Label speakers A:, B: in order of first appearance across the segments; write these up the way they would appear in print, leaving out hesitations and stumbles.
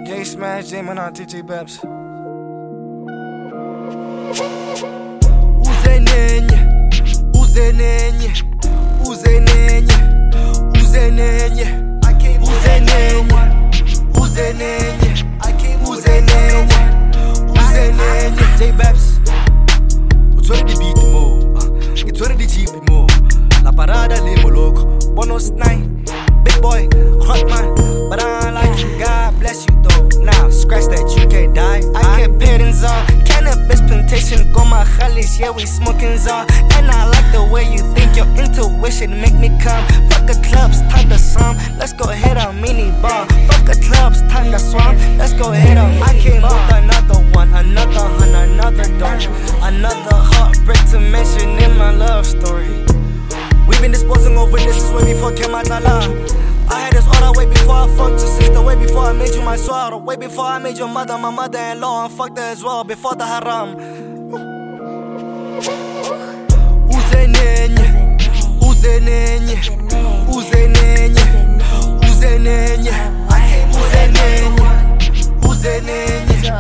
A: J Smash, J Mana, TJ Babs. Uzenenye, uzenenye, uzenenye, uzenenye, uzenenye, uzenenye, uzenenye, uzenenye. J Babs, utwere di beat mo, itwere di cheap mo. La parada limo loco, bonus 9, big boy, hot man, but I don't like you. God bless you though. Now scratch that, you can't die. I get parents on cannabis plantation, go my khalis, yeah we smoking za. And I like the way you think, your intuition make me come. Fuck the clubs, time to sum. Let's go hit a mini bar. Fuck the clubs, time to swamp. Let's go hit a mini bar. I came with another one, another hun, another dog, another heartbreak to mention in my love story. We've been disposing of witnesses way before Kematala. I had this order way before I fucked your sister, way before I made you my swallow, way before I made your mother my mother-in-law, and fucked her as well before the haram. Uzenenye, uzenenye, uzenenye, uzenenye, uzenenye, uzenenye,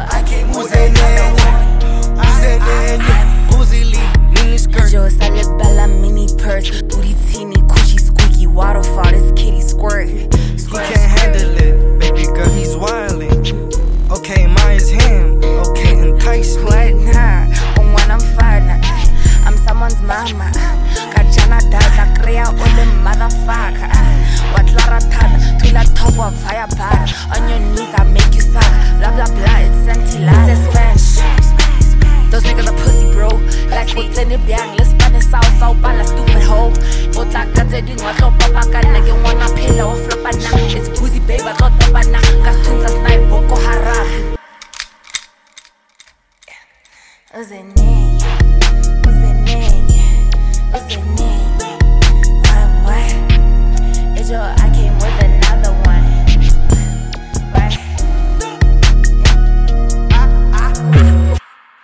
A: uzenenye, Uzili, mini skirt.
B: Joe Salad Bella mini purse, booty teeny, coochie squeaky, waterfall, this kitty squirt.
A: He can't handle it, baby girl, he's wildin'. Okay, mine's him, okay, entice me.
B: What nah? When I'm fine, I'm someone's mama. Kajana dada, crea all the motherfucker. What Lara Tan, to la top of fire bar. On your knees, I make you suck. Blah blah blah, it's anti-la. It's a smash. Those niggas are pussy, bro. Like what's in the bang, let's spend it south, bala stupid hoe. What's like a dead in what up, papa, nigga, wanna pillow, flop and now. It's pussy, baby, I got the banana. Gas tunes a snipe, Boko Haram. Uzenenye, uzenenye, uzenenye. What? It's your